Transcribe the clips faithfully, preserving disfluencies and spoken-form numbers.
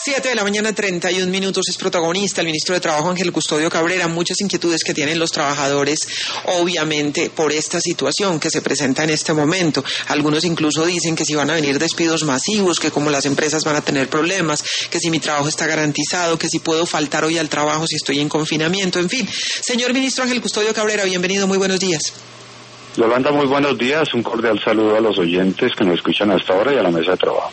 Siete de la mañana, treinta y un minutos. Es protagonista el ministro de Trabajo, Ángel Custodio Cabrera. Muchas inquietudes que tienen los trabajadores, obviamente, por esta situación que se presenta en este momento. Algunos incluso dicen que si van a venir despidos masivos, que como las empresas van a tener problemas, que si mi trabajo está garantizado, que si puedo faltar hoy al trabajo si estoy en confinamiento, en fin. Señor ministro Ángel Custodio Cabrera, bienvenido, muy buenos días. Yolanda, muy buenos días. Un cordial saludo a los oyentes que nos escuchan hasta ahora y a la mesa de trabajo.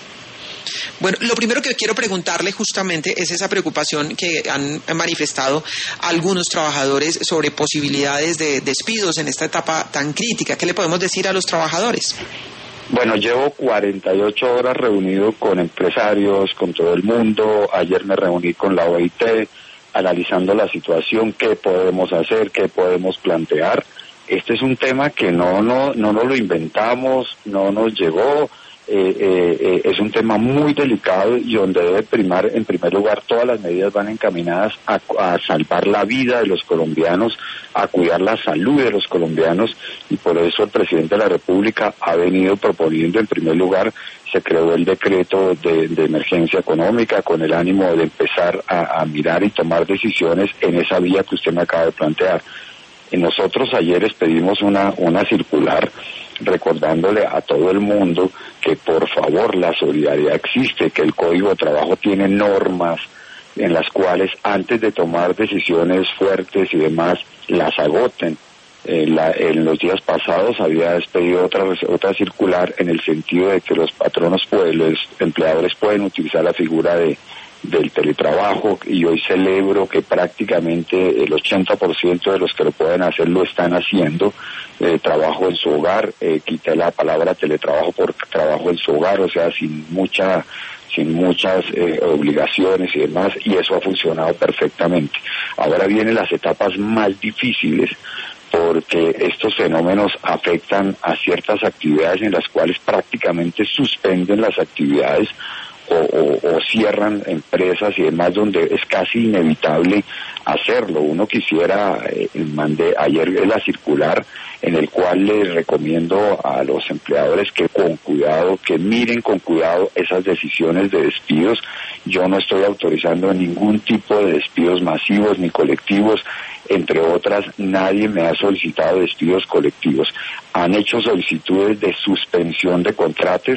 Bueno, lo primero que quiero preguntarle justamente es esa preocupación que han manifestado algunos trabajadores sobre posibilidades de despidos en esta etapa tan crítica. ¿Qué le podemos decir a los trabajadores? Bueno, llevo cuarenta y ocho horas reunido con empresarios, con todo el mundo. Ayer me reuní con la O I T, analizando la situación, qué podemos hacer, qué podemos plantear. Este es un tema que no, no, no nos lo inventamos, no nos llegó. Eh, eh, eh, es un tema muy delicado y donde debe primar, en primer lugar, todas las medidas van encaminadas a, a salvar la vida de los colombianos, a cuidar la salud de los colombianos, y por eso el presidente de la República ha venido proponiendo, en primer lugar, se creó el decreto de, de emergencia económica con el ánimo de empezar a, a mirar y tomar decisiones en esa vía que usted me acaba de plantear. Y nosotros ayer pedimos una, una circular recordándole a todo el mundo que por favor la solidaridad existe, que el Código de Trabajo tiene normas en las cuales antes de tomar decisiones fuertes y demás las agoten. En, la, en los días pasados había despedido otra otra circular en el sentido de que los patronos, pues, los empleadores pueden utilizar la figura de del teletrabajo, y hoy celebro que prácticamente el ochenta por ciento de los que lo pueden hacer lo están haciendo. Eh, trabajo en su hogar, eh, quité la palabra teletrabajo por trabajo en su hogar, o sea, sin mucha sin muchas eh, obligaciones y demás, y eso ha funcionado perfectamente. Ahora vienen las etapas más difíciles, porque estos fenómenos afectan a ciertas actividades en las cuales prácticamente suspenden las actividades O, o, o cierran empresas y demás, donde es casi inevitable hacerlo. Uno quisiera, eh, mandé ayer la circular en el cual les recomiendo a los empleadores que con cuidado, que miren con cuidado esas decisiones de despidos. Yo no estoy autorizando ningún tipo de despidos masivos ni colectivos. Entre otras, nadie me ha solicitado despidos colectivos. Han hecho solicitudes de suspensión de contratos,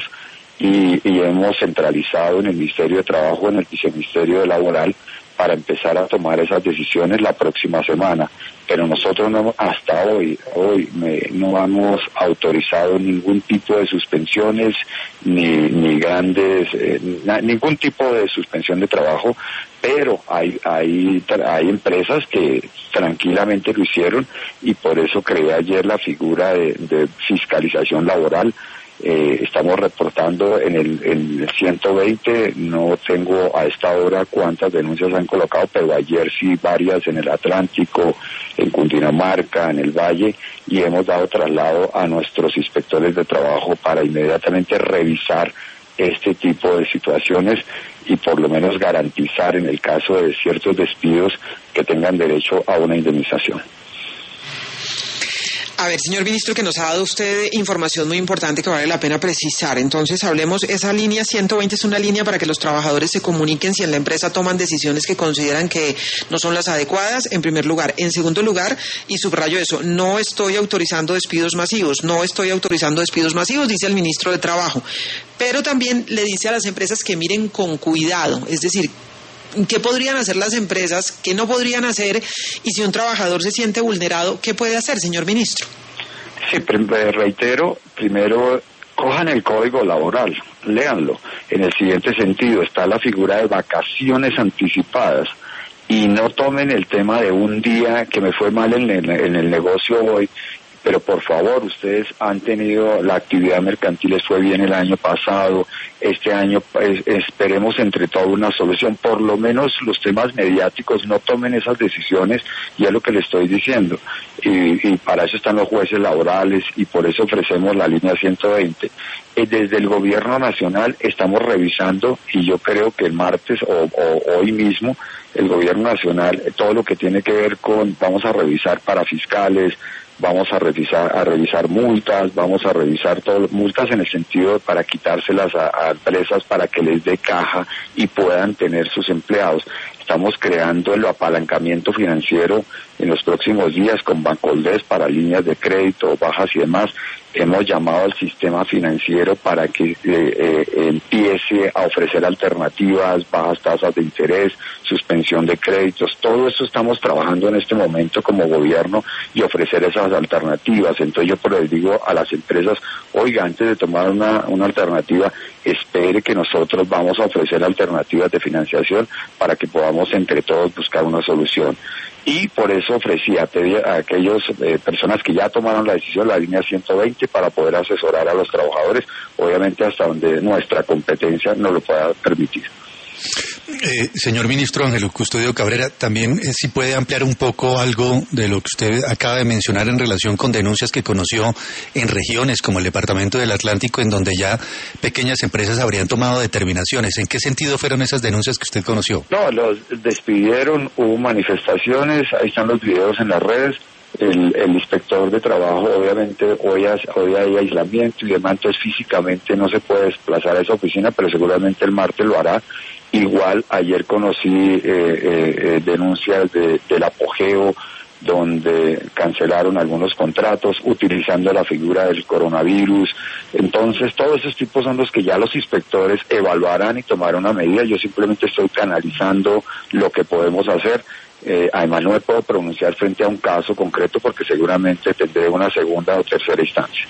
Y, y hemos centralizado en el Ministerio de Trabajo, en el Viceministerio Laboral, para empezar a tomar esas decisiones la próxima semana. Pero nosotros no, hasta hoy, hoy me, no hemos autorizado ningún tipo de suspensiones, ni, ni grandes, eh, na, ningún tipo de suspensión de trabajo, pero hay, hay, hay empresas que tranquilamente lo hicieron, y por eso creé ayer la figura de, de fiscalización laboral. Eh, estamos reportando en el, en el ciento veinte, no tengo a esta hora cuántas denuncias han colocado, pero ayer sí varias en el Atlántico, en Cundinamarca, en el Valle, y hemos dado traslado a nuestros inspectores de trabajo para inmediatamente revisar este tipo de situaciones y por lo menos garantizar en el caso de ciertos despidos que tengan derecho a una indemnización. A ver, señor ministro, que nos ha dado usted información muy importante que vale la pena precisar. Entonces, hablemos, esa línea ciento veinte es una línea para que los trabajadores se comuniquen si en la empresa toman decisiones que consideran que no son las adecuadas, en primer lugar. En segundo lugar, y subrayo eso, no estoy autorizando despidos masivos, no estoy autorizando despidos masivos, dice el ministro de Trabajo. Pero también le dice a las empresas que miren con cuidado, es decir, ¿qué podrían hacer las empresas? ¿Qué no podrían hacer? Y si un trabajador se siente vulnerado, ¿qué puede hacer, señor ministro? Sí, reitero, primero, cojan el Código Laboral, léanlo. En el siguiente sentido, está la figura de vacaciones anticipadas, y no tomen el tema de un día que me fue mal en el, en el negocio hoy, pero por favor, ustedes han tenido, la actividad mercantil les fue bien el año pasado, este año pues, esperemos entre todos una solución, por lo menos los temas mediáticos no tomen esas decisiones, y es lo que le estoy diciendo, y, y para eso están los jueces laborales, y por eso ofrecemos la línea ciento veinte. Eh, desde el gobierno nacional estamos revisando, y yo creo que el martes o, o hoy mismo, el gobierno nacional, todo lo que tiene que ver con, vamos a revisar para fiscales, vamos a revisar, a revisar multas, vamos a revisar todo, multas en el sentido de para quitárselas a, a empresas para que les dé caja y puedan tener sus empleados. Estamos creando el apalancamiento financiero en los próximos días con Bancoldes para líneas de crédito, bajas y demás. Hemos llamado al sistema financiero para que eh, eh, empiece a ofrecer alternativas, bajas tasas de interés, suspensión de créditos. Todo eso estamos trabajando en este momento como gobierno y ofrecer esas alternativas. Entonces yo por les digo a las empresas, oiga, antes de tomar una, una alternativa, espere que nosotros vamos a ofrecer alternativas de financiación para que podamos entre todos buscar una solución. Y por eso ofrecí a, a aquellas eh, personas que ya tomaron la decisión la línea ciento veinte para poder asesorar a los trabajadores, obviamente hasta donde nuestra competencia nos lo pueda permitir. Eh, señor ministro Ángelo Custodio Cabrera, también eh, si puede ampliar un poco algo de lo que usted acaba de mencionar en relación con denuncias que conoció en regiones como el Departamento del Atlántico, en donde ya pequeñas empresas habrían tomado determinaciones. ¿En qué sentido fueron esas denuncias que usted conoció? No, los despidieron, hubo manifestaciones, ahí están los videos en las redes. El, el inspector de trabajo, obviamente, hoy, has, hoy hay aislamiento y demás, entonces físicamente no se puede desplazar a esa oficina, pero seguramente el martes lo hará. Igual, ayer conocí eh, eh, denuncias de, del apogeo, donde cancelaron algunos contratos utilizando la figura del coronavirus. Entonces, todos esos tipos son los que ya los inspectores evaluarán y tomarán una medida. Yo simplemente estoy canalizando lo que podemos hacer. Eh, además, no me puedo pronunciar frente a un caso concreto porque seguramente tendré una segunda o tercera instancia.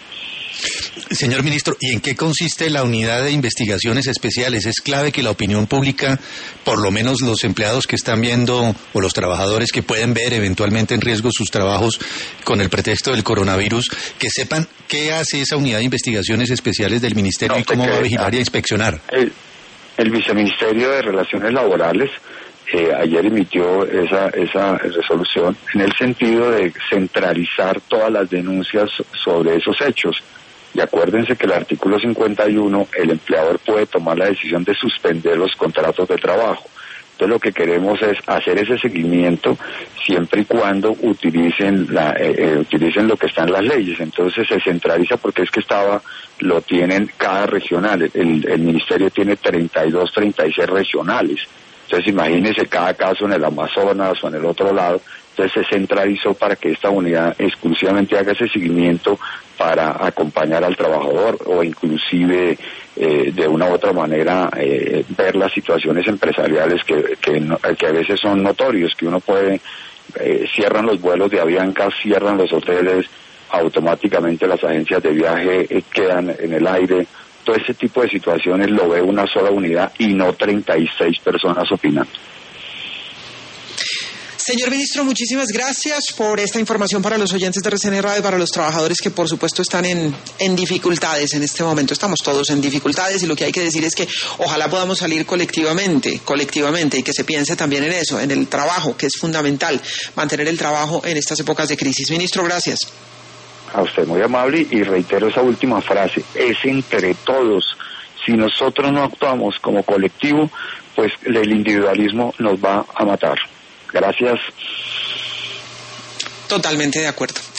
Señor ministro, ¿y en qué consiste la unidad de investigaciones especiales? Es clave que la opinión pública, por lo menos los empleados que están viendo o los trabajadores que pueden ver eventualmente en riesgo sus trabajos con el pretexto del coronavirus, que sepan qué hace esa unidad de investigaciones especiales del ministerio no, y cómo va a vigilar y a inspeccionar. El, el Viceministerio de Relaciones Laborales eh, ayer emitió esa, esa resolución en el sentido de centralizar todas las denuncias sobre esos hechos. Y acuérdense que el artículo cincuenta y uno, el empleador puede tomar la decisión de suspender los contratos de trabajo. Entonces lo que queremos es hacer ese seguimiento siempre y cuando utilicen la eh, eh, utilicen lo que está en las leyes. Entonces se centraliza porque es que estaba, lo tienen cada regional. El, el ministerio tiene treinta y dos, treinta y seis regionales. Entonces imagínense cada caso en el Amazonas o en el otro lado. Entonces se centralizó para que esta unidad exclusivamente haga ese seguimiento para acompañar al trabajador o inclusive eh, de una u otra manera eh, ver las situaciones empresariales que, que, no, que a veces son notorios, que uno puede, eh, cierran los vuelos de Avianca, cierran los hoteles, automáticamente las agencias de viaje eh, quedan en el aire. Todo ese tipo de situaciones lo ve una sola unidad y no treinta y seis personas opinando. Señor ministro, muchísimas gracias por esta información para los oyentes de R C N Radio y para los trabajadores que por supuesto están en, en dificultades en este momento. Estamos todos en dificultades y lo que hay que decir es que ojalá podamos salir colectivamente, colectivamente y que se piense también en eso, en el trabajo, que es fundamental, mantener el trabajo en estas épocas de crisis. Ministro, gracias. A usted muy amable y reitero esa última frase, es entre todos. Si nosotros no actuamos como colectivo, pues el individualismo nos va a matar. Gracias. Totalmente de acuerdo.